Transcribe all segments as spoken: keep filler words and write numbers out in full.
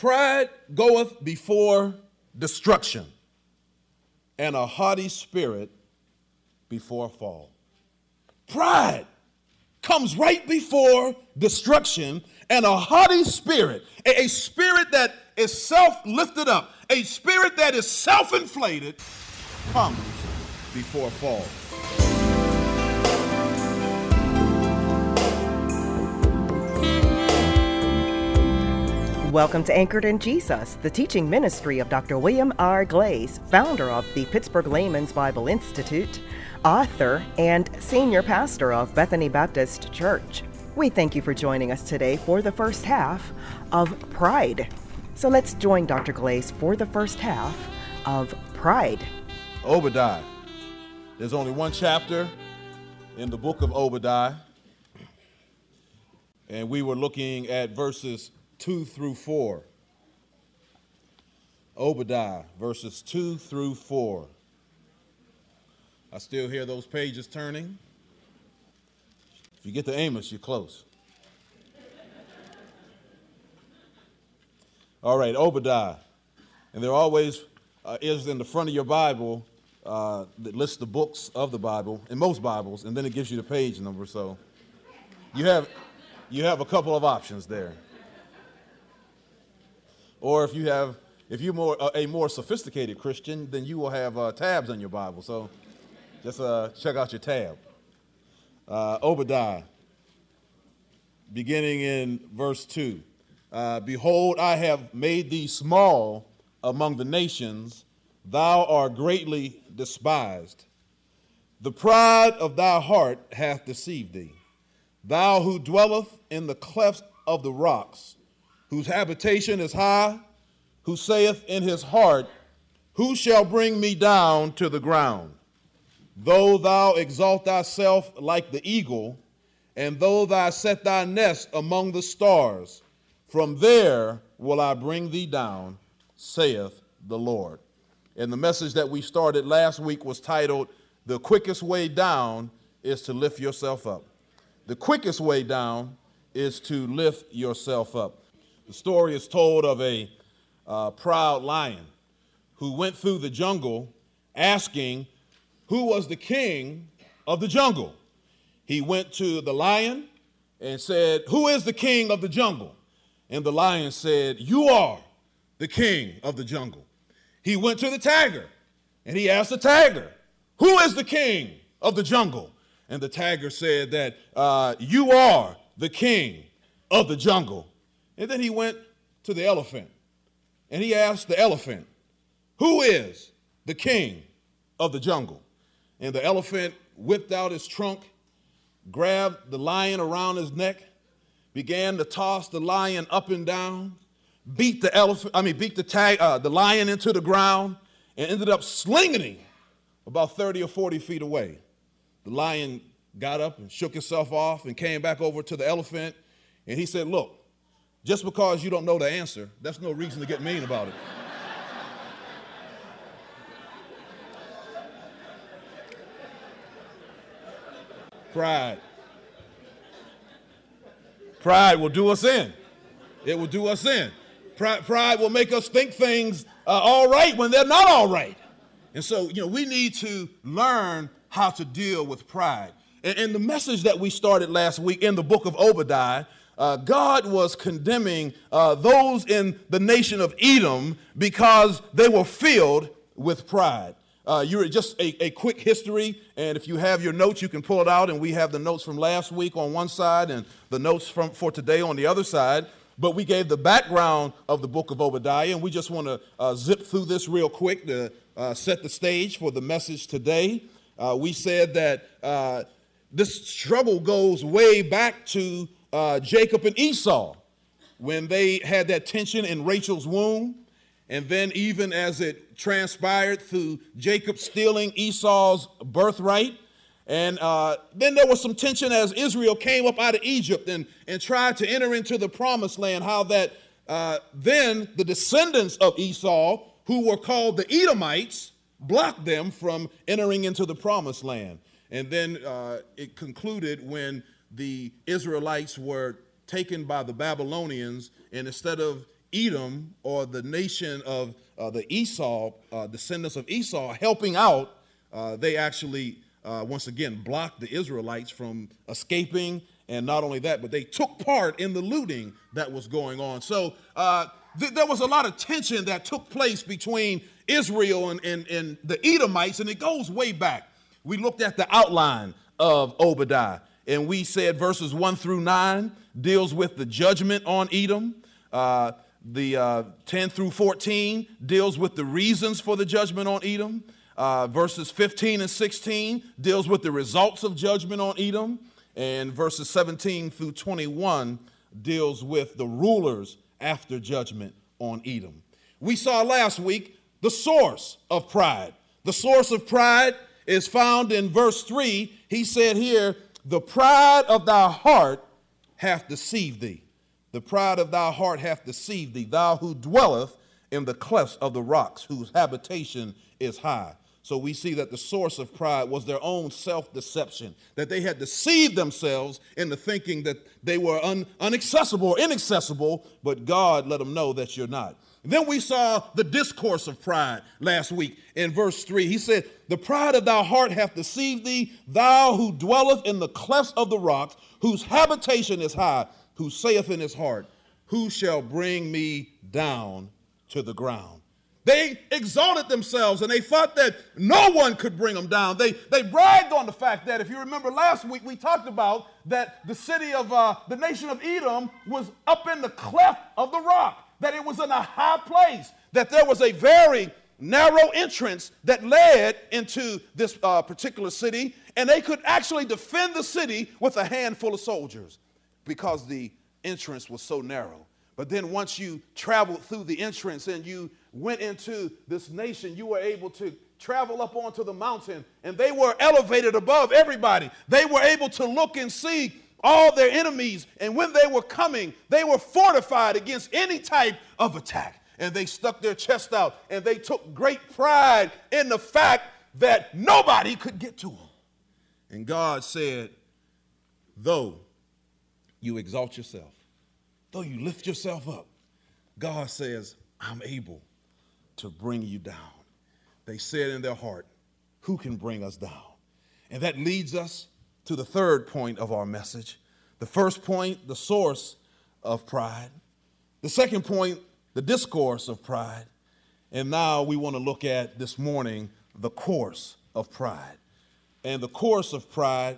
Pride goeth before destruction, and a haughty spirit before a fall. Pride comes right before destruction, and a haughty spirit, a, a spirit that is self-lifted up, a spirit that is self-inflated, comes before a fall. Welcome to Anchored in Jesus, the teaching ministry of Doctor William R. Glaze, founder of the Pittsburgh Layman's Bible Institute, author, and senior pastor of Bethany Baptist Church. We thank you for joining us today for the first half of Pride. So let's join Doctor Glaze for the first half of Pride. Obadiah. There's only one chapter in the book of Obadiah, and we were looking at verses two through four. Obadiah, verses two through four. I still hear those pages turning. If you get to Amos, you're close. All right, Obadiah. And there always uh, is in the front of your Bible uh, that lists the books of the Bible, in most Bibles, and then it gives you the page number. So you have, you have a couple of options there. Or if you have, if you're more a more sophisticated Christian, then you will have uh, tabs on your Bible. So just uh, check out your tab. Uh, Obadiah, beginning in verse two. Uh, Behold, I have made thee small among the nations. Thou art greatly despised. The pride of thy heart hath deceived thee. Thou who dwelleth in the clefts of the rocks, whose habitation is high, who saith in his heart, who shall bring me down to the ground? Though thou exalt thyself like the eagle, and though thou set thy nest among the stars, from there will I bring thee down, saith the Lord. And the message that we started last week was titled, The Quickest Way Down is to Lift Yourself Up. The quickest way down is to lift yourself up. The story is told of a uh, proud lion who went through the jungle asking who was the king of the jungle. He went to the lion and said, who is the king of the jungle? And the lion said, you are the king of the jungle. He went to the tiger and he asked the tiger, who is the king of the jungle? And the tiger said that uh, you are the king of the jungle. And then he went to the elephant, and he asked the elephant, who is the king of the jungle? And the elephant whipped out his trunk, grabbed the lion around his neck, began to toss the lion up and down, beat the elephant, I mean, beat the tag, uh, the lion into the ground, and ended up slinging him about thirty or forty feet away. The lion got up and shook himself off and came back over to the elephant, and he said, look, just because you don't know the answer, that's no reason to get mean about it. Pride. Pride will do us in. It will do us in. Pride, pride will make us think things uh, all right when they're not all right. And so, you know, we need to learn how to deal with pride. And, and the message that we started last week in the book of Obadiah, Uh, God was condemning uh, those in the nation of Edom because they were filled with pride. Uh, you're just a, a quick history, and if you have your notes, you can pull it out, and we have the notes from last week on one side and the notes from for today on the other side. But we gave the background of the book of Obadiah, and we just want to uh, zip through this real quick to uh, set the stage for the message today. Uh, we said that uh, this struggle goes way back to Uh, Jacob and Esau, when they had that tension in Rachel's womb, and then even as it transpired through Jacob stealing Esau's birthright, and uh, then there was some tension as Israel came up out of Egypt and, and tried to enter into the promised land, how that uh, then the descendants of Esau, who were called the Edomites, blocked them from entering into the promised land. And then uh, it concluded when the Israelites were taken by the Babylonians, and instead of Edom, or the nation of uh, the Esau, uh, descendants of Esau, helping out, uh, they actually, uh, once again, blocked the Israelites from escaping. And not only that, but they took part in the looting that was going on. So uh, th- there was a lot of tension that took place between Israel and, and, and the Edomites, and it goes way back. We looked at the outline of Obadiah, and we said verses one through nine deals with the judgment on Edom. Uh, the uh, ten through fourteen deals with the reasons for the judgment on Edom. Uh, verses fifteen and sixteen deals with the results of judgment on Edom. And verses seventeen through twenty-one deals with the rulers after judgment on Edom. We saw last week the source of pride. The source of pride is found in verse three. He said here, the pride of thy heart hath deceived thee. The pride of thy heart hath deceived thee, thou who dwelleth in the clefts of the rocks, whose habitation is high. So we see that the source of pride was their own self-deception, that they had deceived themselves into thinking that they were un- unaccessible or inaccessible, but God let them know that you're not. Then we saw the discourse of pride last week in verse three. He said, the pride of thy heart hath deceived thee, thou who dwelleth in the clefts of the rocks, whose habitation is high, who saith in his heart, who shall bring me down to the ground? They exalted themselves, and they thought that no one could bring them down. They, they bragged on the fact that, if you remember last week, we talked about that the city of, uh, the nation of Edom was up in the cleft of the rock, that it was in a high place, that there was a very narrow entrance that led into this uh, particular city, and they could actually defend the city with a handful of soldiers because the entrance was so narrow. But then once you traveled through the entrance and you went into this nation, you were able to travel up onto the mountain, and they were elevated above everybody. They were able to look and see all their enemies, and when they were coming, they were fortified against any type of attack. And they stuck their chest out, and they took great pride in the fact that nobody could get to them. And God said, though you exalt yourself, though you lift yourself up, God says, I'm able to bring you down. They said in their heart, who can bring us down? And that leads us to the third point of our message. The first point, the source of pride. The second point, the discourse of pride. And now we want to look at this morning the course of pride. And the course of pride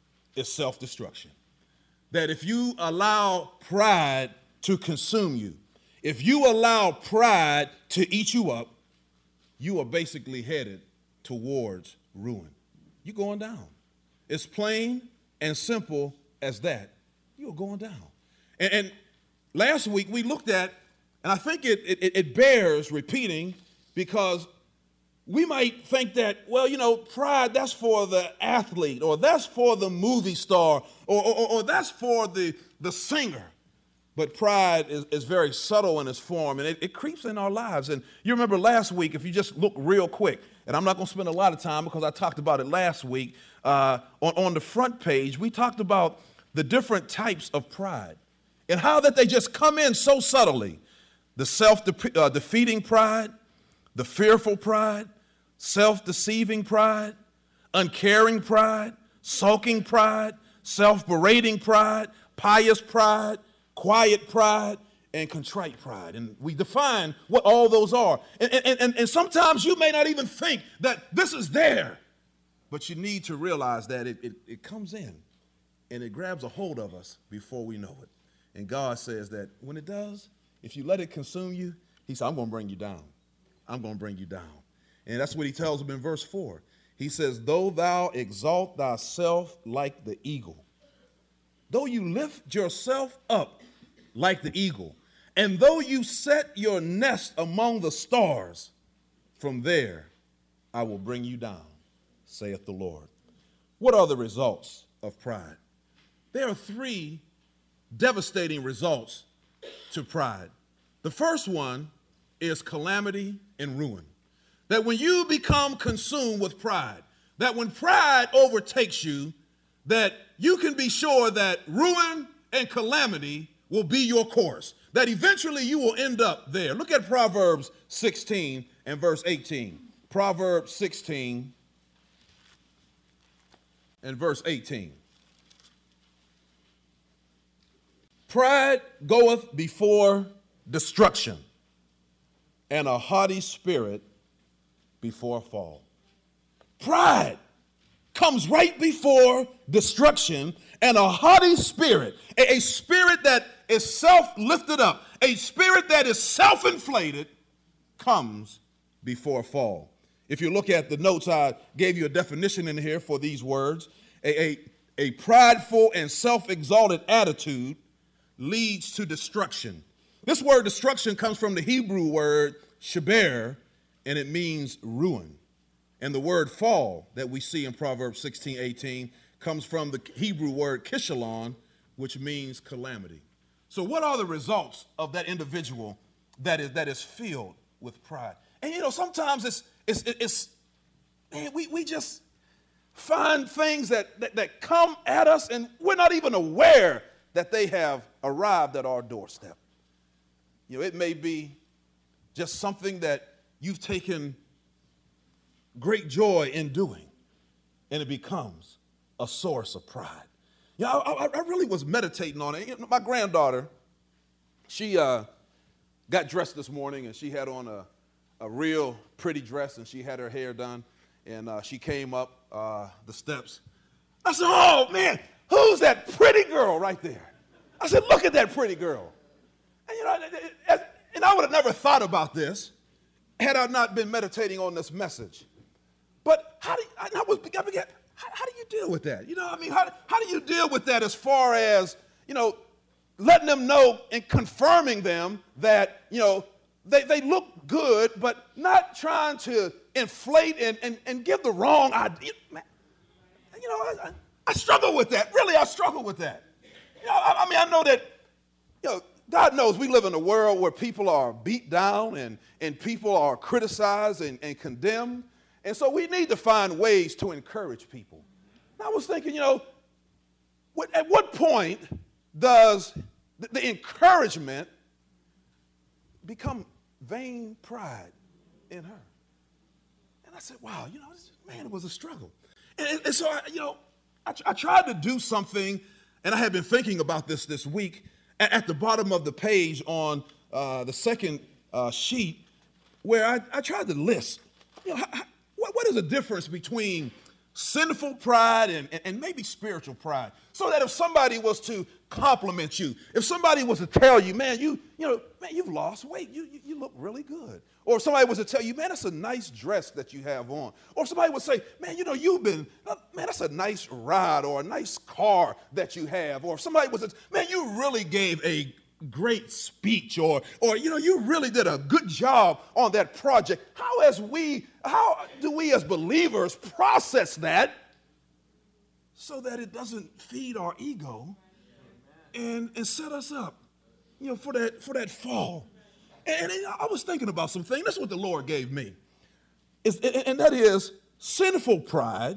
is self-destruction. That if you allow pride to consume you, if you allow pride to eat you up, you are basically headed towards ruin. You're going down. It's plain and simple as that. You're going down. And, and last week we looked at, and I think it, it, it bears repeating, because we might think that, well, you know, pride, that's for the athlete, or that's for the movie star, or, or, or that's for the, the singer. But pride is, is very subtle in its form, and it, it creeps in our lives. And you remember last week, if you just look real quick, and I'm not going to spend a lot of time because I talked about it last week, uh, on, on the front page, we talked about the different types of pride and how that they just come in so subtly. The self-defeating pride, the fearful pride, self-deceiving pride, uncaring pride, sulking pride, self-berating pride, pious pride, quiet pride, and contrite pride. And we define what all those are. And, and, and, and sometimes you may not even think that this is there, but you need to realize that it, it, it comes in and it grabs a hold of us before we know it. And God says that when it does, if you let it consume you, he said, I'm going to bring you down. I'm going to bring you down. And that's what he tells them in verse four. He says, though thou exalt thyself like the eagle, though you lift yourself up like the eagle, and though you set your nest among the stars, from there I will bring you down, saith the Lord. What are the results of pride? There are three devastating results to pride. The first one is calamity and ruin. That when you become consumed with pride, that when pride overtakes you, that you can be sure that ruin and calamity will be your course, that eventually you will end up there. Look at Proverbs sixteen and verse eighteen. Proverbs sixteen and verse eighteen. Pride goeth before destruction, and a haughty spirit before a fall. Pride comes right before destruction, and a haughty spirit, a, a spirit that is self-lifted up, a spirit that is self-inflated, comes before a fall. If you look at the notes, I gave you a definition in here for these words. A, a, a prideful and self-exalted attitude leads to destruction. This word destruction comes from the Hebrew word sheber, and it means ruin. And the word fall that we see in Proverbs sixteen eighteen comes from the Hebrew word kishalon, which means calamity. So what are the results of that individual that is that is filled with pride? And you know, sometimes it's it's it's man, we, we just find things that, that that come at us and we're not even aware that they have arrived at our doorstep. You know, it may be just something that you've taken great joy in doing, and it becomes a source of pride. Yeah, I, I really was meditating on it. You know, my granddaughter, she uh, got dressed this morning, and she had on a, a real pretty dress, and she had her hair done, and uh, she came up uh, the steps. I said, oh, man, who's that pretty girl right there? I said, look at that pretty girl. And, you know, and I would have never thought about this had I not been meditating on this message. But how do you, I was, I began, how, how do you deal with that? You know, I mean, how, how do you deal with that as far as, you know, letting them know and confirming them that, you know, they, they look good, but not trying to inflate and, and, and give the wrong idea. Man, you know, I, I, I struggle with that. Really, I struggle with that. You know, I, I mean, I know that, you know, God knows we live in a world where people are beat down and, and people are criticized and, and condemned. And so we need to find ways to encourage people. And I was thinking, you know, what, at what point does the, the encouragement become vain pride in her? And I said, wow, you know, this, man, it was a struggle. And, and so, I, you know, I, I tried to do something, and I had been thinking about this this week. At, at the bottom of the page on uh, the second uh, sheet, where I, I tried to list, you know, how, how, what, what is the difference between sinful pride and, and, and maybe spiritual pride? So that if somebody was to compliment you, if somebody was to tell you, man, you, you know, man, you've lost weight, you, you, you look really good. Or if somebody was to tell you, man, that's a nice dress that you have on. Or if somebody would say, man, you know, you've been, uh, man, that's a nice ride or a nice car that you have. Or if somebody was to, man, you really gave a great speech, or, or, you know, you really did a good job on that project. How as we, how do we as believers process that so that it doesn't feed our ego and, and set us up, you know, for that, for that fall? And, and I was thinking about something. That's what the Lord gave me. It's, and that is, sinful pride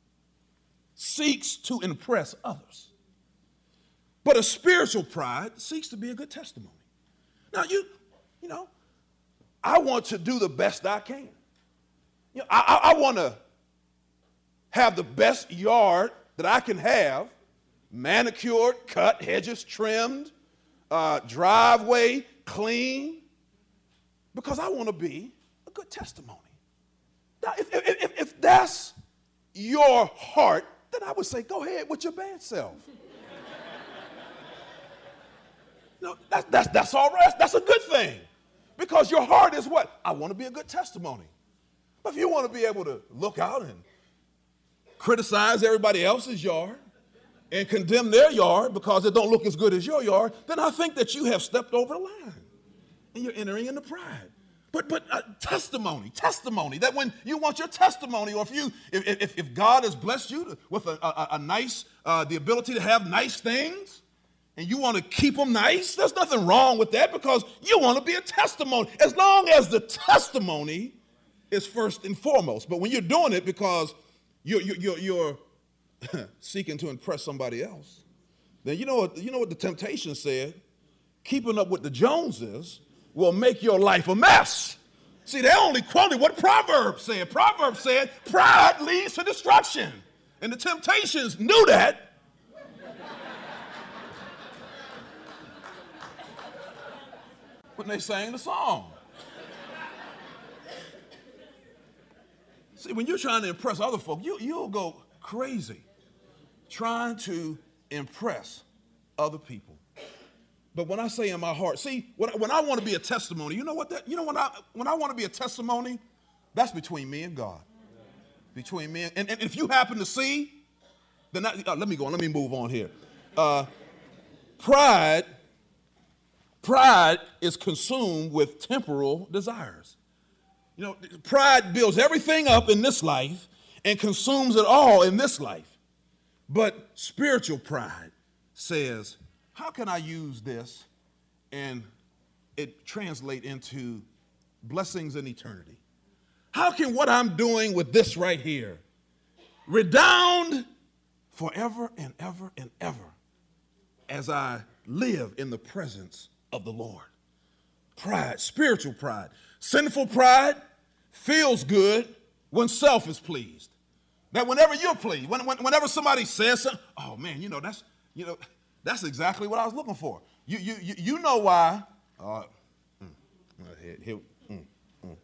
seeks to impress others. But a spiritual pride seeks to be a good testimony. Now, you, you know, I want to do the best I can. You know, I, I, I want to have the best yard that I can have, manicured, cut, hedges trimmed, uh, driveway clean, because I want to be a good testimony. Now, if, if, if that's your heart, then I would say, go ahead with your bad self. No, that's, that's, that's all right. That's a good thing. Because your heart is what? I want to be a good testimony. But if you want to be able to look out and criticize everybody else's yard and condemn their yard because it don't look as good as your yard, then I think that you have stepped over the line and you're entering into pride. But but uh, testimony, testimony, that when you want your testimony, or if you if if, if God has blessed you to, with a, a, a nice, uh, the ability to have nice things, and you want to keep them nice, there's nothing wrong with that, because you want to be a testimony, as long as the testimony is first and foremost. But when you're doing it because you're, you're, you're seeking to impress somebody else, then you know what, you know what the temptation said? keeping up with the Joneses will make your life a mess. See, they only quoted what Proverbs said. Proverbs said, pride leads to destruction. And the Temptations knew that. When they sang the song. See, when you're trying to impress other folk, you, you'll go crazy trying to impress other people. But when I say in my heart, see, when, when I want to be a testimony, you know what that, you know when I, when I want to be a testimony, that's between me and God. Between me and, and, and if you happen to see, then I, uh, let me go on, let me move on here. Uh, pride, pride is consumed with temporal desires. You know, pride builds everything up in this life and consumes it all in this life. But spiritual pride says, how can I use this and it translate into blessings in eternity? How can what I'm doing with this right here redound forever and ever and ever as I live in the presence of the Lord? Pride, spiritual pride. Sinful pride feels good when self is pleased. That whenever you're pleased, when, when, whenever somebody says something, oh man, you know, that's, you know, that's exactly what I was looking for. You, you, you, you know why. Uh, mm, here, here, mm, mm.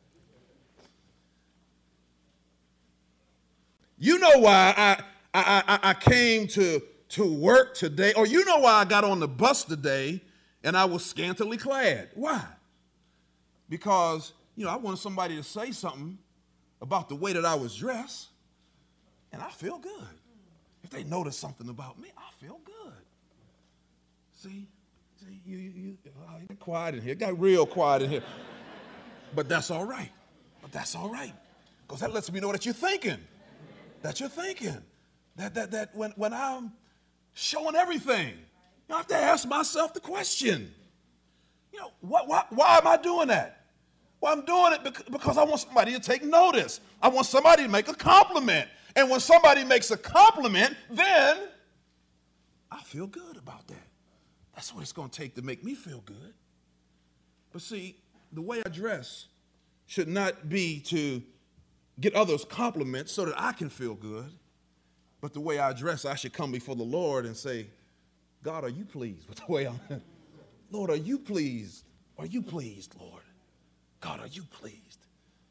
You know why I, I, I, I came to, to work today, or you know why I got on the bus today and I was scantily clad. Why? Because, you know, I wanted somebody to say something about the way that I was dressed, and I feel good. If they notice something about me, I feel good. See, see, you, you, you oh, you got quiet in here. It got real quiet in here. But that's all right. But that's all right. Because that lets me know that you're thinking. That you're thinking. That, that, that when, when I'm showing everything, I have to ask myself the question, you know, what, why, why am I doing that? Well, I'm doing it because I want somebody to take notice. I want somebody to make a compliment. And when somebody makes a compliment, then I feel good about that. That's what it's going to take to make me feel good. But see, the way I dress should not be to get others compliments so that I can feel good. But the way I dress, I should come before the Lord and say, God, are you pleased with the way I'm? Lord, are you pleased? Are you pleased, Lord? God, are you pleased?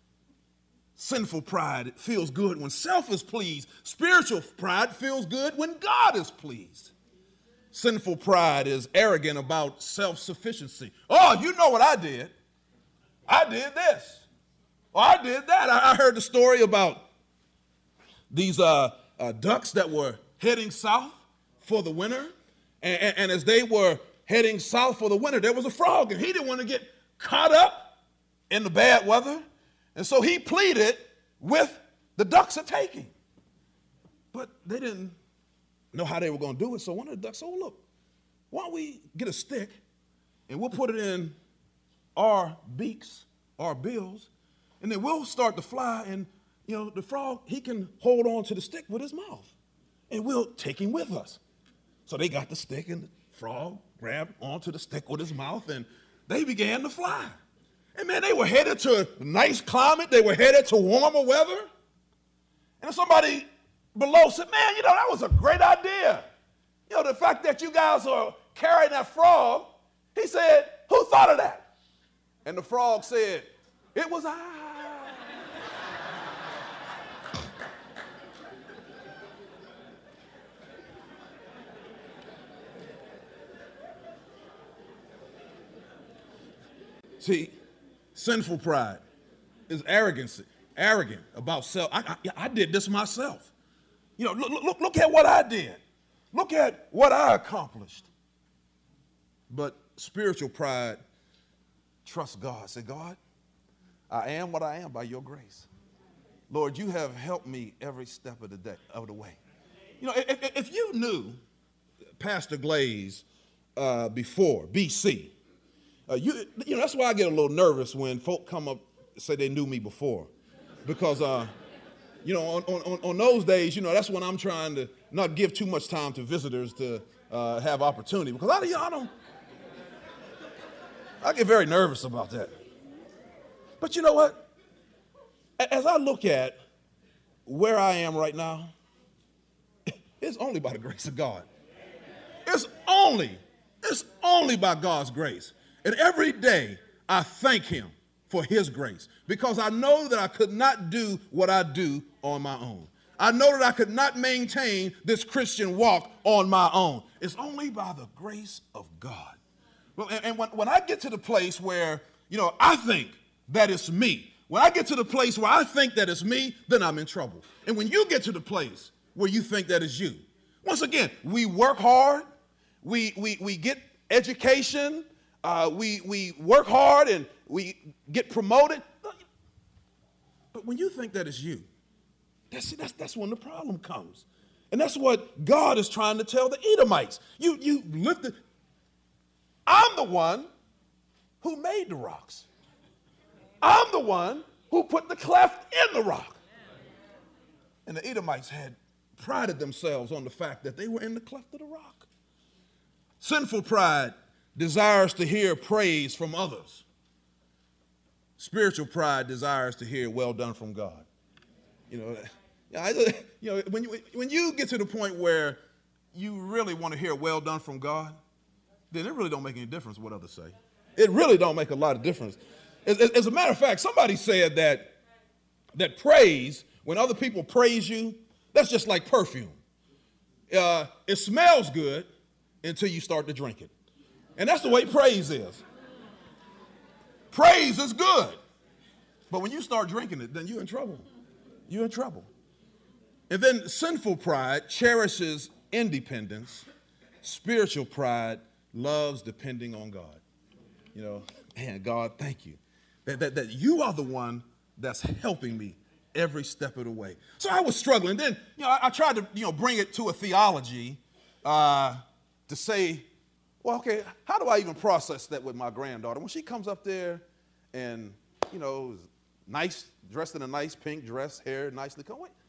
Sinful pride feels good when self is pleased. Spiritual pride feels good when God is pleased. Sinful pride is arrogant about self-sufficiency. Oh, you know what I did. I did this. Oh, I did that. I, I heard the story about these uh, uh, ducks that were heading south for the winter. And, and, and as they were heading south for the winter, there was a frog, and he didn't want to get caught up in the bad weather. And so he pleaded with the ducks are taking. But they didn't know how they were going to do it. So one of the ducks said, oh, look, why don't we get a stick and we'll put it in our beaks, our bills, and then we'll start to fly, and, you know, the frog, he can hold on to the stick with his mouth, and we'll take him with us. So they got the stick, and the frog grabbed onto the stick with his mouth, and they began to fly. And man, they were headed to a nice climate. They were headed to warmer weather. And somebody below said, man, you know, that was a great idea. You know, the fact that you guys are carrying that frog, he said, who thought of that? And the frog said, it was I. See, sinful pride is arrogancy, arrogant about self. I, I, I did this myself. You know, look, look, look at what I did. Look at what I accomplished. But spiritual pride trusts God. Say, God, I am what I am by your grace. Lord, you have helped me every step of the day, of the way. You know, if, if you knew Pastor Glaze uh, before, B C, Uh, you, you know, that's why I get a little nervous when folk come up and say they knew me before. Because, uh, you know, on, on, on those days, you know, that's when I'm trying to not give too much time to visitors to uh, have opportunity. Because I, you know, I don't, I get very nervous about that. But you know what? As I look at where I am right now, it's only by the grace of God. It's only, it's only by God's grace. And every day I thank him for his grace, because I know that I could not do what I do on my own. I know that I could not maintain this Christian walk on my own. It's only by the grace of God. Well, and, and when, when I get to the place where, you know, I think that it's me, when I get to the place where I think that it's me, then I'm in trouble. And when you get to the place where you think that it's you, once again, we work hard, we, we, we get education, uh, we, we work hard and we get promoted. But when you think that it's you, that's, that's, that's when the problem comes. And that's what God is trying to tell the Edomites. You, you lifted. I'm the one who made the rocks. I'm the one who put the cleft in the rock. And the Edomites had prided themselves on the fact that they were in the cleft of the rock. Sinful pride desires to hear praise from others. Spiritual pride desires to hear well done from God. You know, you know when, you, when you get to the point where you really want to hear well done from God, then it really don't make any difference what others say. It really don't make a lot of difference. As, as a matter of fact, somebody said that, that praise, when other people praise you, that's just like perfume. Uh, it smells good until you start to drink it. And that's the way praise is. Praise is good. But when you start drinking it, then you're in trouble. You're in trouble. And then sinful pride cherishes independence. Spiritual pride loves depending on God. You know, man, God, thank you. That, that, that you are the one that's helping me every step of the way. So I was struggling. Then, you know, I, I tried to, you know, bring it to a theology uh, to say, well, okay, how do I even process that with my granddaughter? When she comes up there and, you know, nice, dressed in a nice pink dress, hair nicely combed. Wait.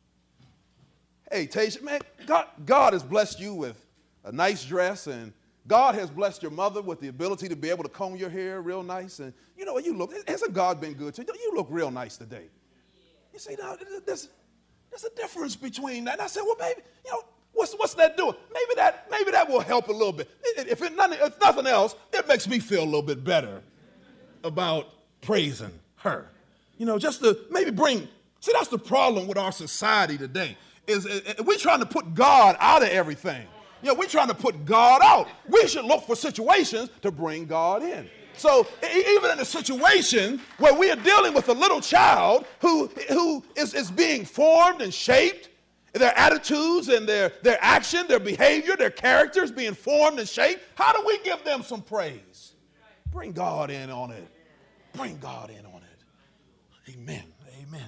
Hey, Tasia, man, God, God has blessed you with a nice dress, and God has blessed your mother with the ability to be able to comb your hair real nice. And you know what, you look, hasn't God been good to you? You look real nice today. You see, now, there's, there's a difference between that. And I said, well, baby, you know, what's, what's that doing? Maybe that, maybe that will help a little bit. If, it, if nothing else, it makes me feel a little bit better about praising her. You know, just to maybe bring, see, that's the problem with our society today, is, is, is we're trying to put God out of everything. You know, we're trying to put God out. We should look for situations to bring God in. So even in a situation where we are dealing with a little child who, who is, is being formed and shaped, their attitudes and their, their action, their behavior, their characters being formed and shaped, how do we give them some praise? Bring God in on it. Bring God in on it. Amen. Amen.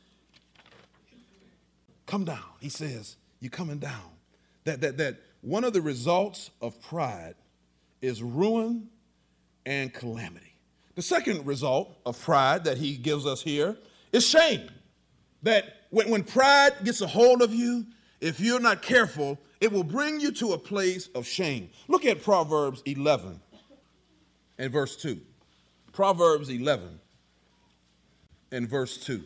Come down. He says, you're coming down. That, that, that one of the results of pride is ruin and calamity. The second result of pride that he gives us here is shame. That when, when pride gets a hold of you, if you're not careful, it will bring you to a place of shame. Look at Proverbs eleven and verse two. Proverbs eleven and verse two.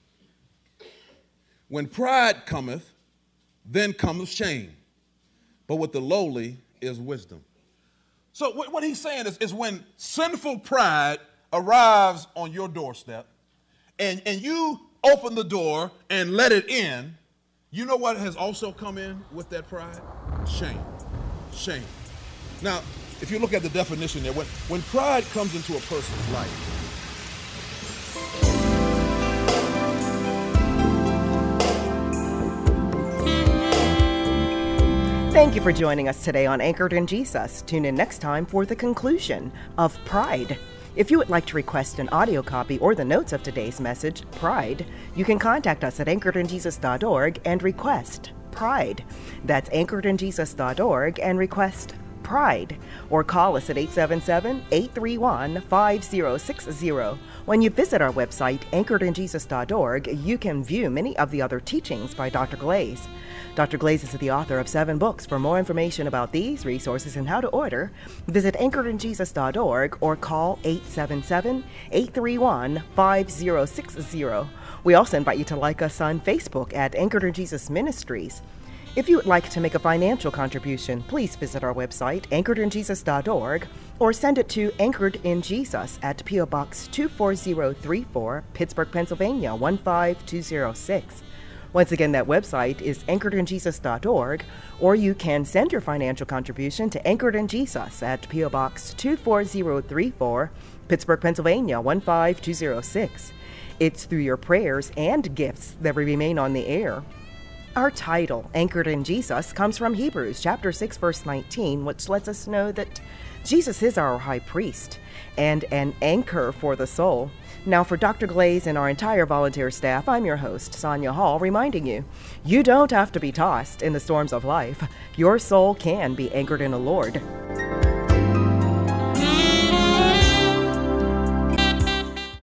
When pride cometh, then cometh shame, but with the lowly is wisdom. So what he's saying is, is when sinful pride arrives on your doorstep and, and you open the door and let it in, you know what has also come in with that pride? Shame. Shame. Now, if you look at the definition there, when, when pride comes into a person's life, Thank you for joining us today on Anchored in Jesus. Tune in next time for the conclusion of Pride. If you would like to request an audio copy or the notes of today's message, Pride, you can contact us at anchored in jesus dot org and request Pride. That's anchored in jesus dot org and request Pride, or call us at eight seven seven, eight three one, five zero six zero. When you visit our website, anchored in jesus dot org, you can view many of the other teachings by Doctor Glaze. Doctor Glaze is the author of seven books. For more information about these resources and how to order, visit anchored in jesus dot org or call eight seven seven, eight three one, five zero six zero. We also invite you to like us on Facebook at Anchored in Jesus Ministries. If you would like to make a financial contribution, please visit our website, anchored in jesus dot org, or send it to Anchored in Jesus at P O Box two four zero three four, Pittsburgh, Pennsylvania one five two zero six. Once again, that website is anchored in jesus dot org, or you can send your financial contribution to Anchored in Jesus at P O Box two four zero three four, Pittsburgh, Pennsylvania one five two zero six. It's through your prayers and gifts that we remain on the air. Our title, Anchored in Jesus, comes from Hebrews chapter six, verse nineteen, which lets us know that Jesus is our high priest and an anchor for the soul. Now, for Doctor Glaze and our entire volunteer staff, I'm your host, Sonia Hall, reminding you, you don't have to be tossed in the storms of life. Your soul can be anchored in the Lord.